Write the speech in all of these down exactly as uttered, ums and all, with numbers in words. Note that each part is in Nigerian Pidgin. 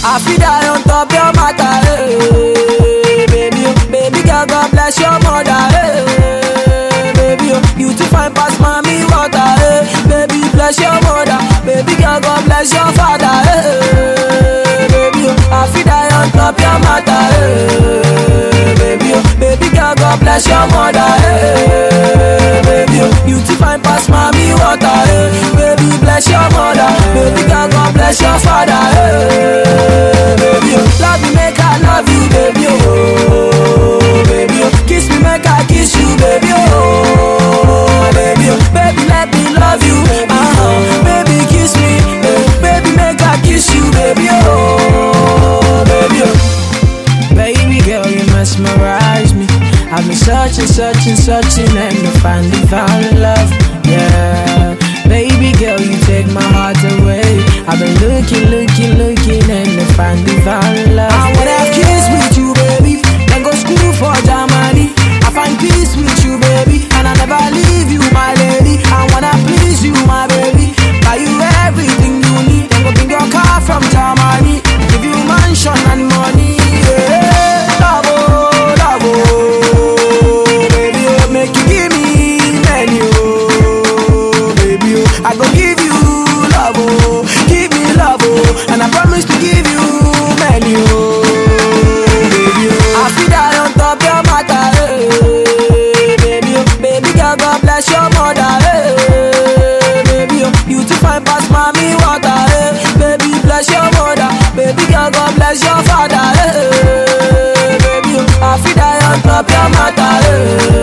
I feel die on top your matter, hey, baby, oh, baby girl, God bless your mother, hey, baby, oh, you too fine pass mommy water, hey, baby, bless your mother, baby girl, God bless your father, hey, baby, oh, I feel die on top your matter, hey, baby, oh, baby girl, God bless your mother, hey, baby, oh, you too fine pass mommy water, hey, baby, bless your mother, baby girl, God bless your father, hey, baby, oh, love me make I love you, baby, oh, baby, oh, kiss me make I kiss you, baby, oh, baby, oh, baby let me love you, uh-huh, baby kiss me, eh, baby make I kiss you, baby, oh, baby, oh, baby girl you mesmerize me. I've been searching, searching, searching and to finally found love, yeah. Baby girl, you take my heart away. I've been looking, looking, looking and to finally found love. I wanna have kids with you, baby, then go school for Germany. I find peace with you, baby, and I never leave you, my lady. I wanna please you, my baby, buy you everything you need, then go bring your car from Germany, give you mansion and money, yeah. Love, oh, love, oh, baby, oh, make you give me menu, oh, baby, oh, I go give you love, oh, give me love, oh, and I promise to give you menu, oh, baby, oh. I feel that on top your matter, hey, baby, oh, baby girl, God bless your mother, hey, baby, oh, you too fine pass mommy water, hey, baby, bless your mother, baby girl, God bless your father, hey, baby, oh, I feel that on top your matter,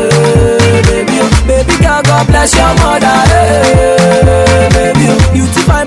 hey, baby, oh, baby girl, God bless your mother, hey, baby, oh, you too fine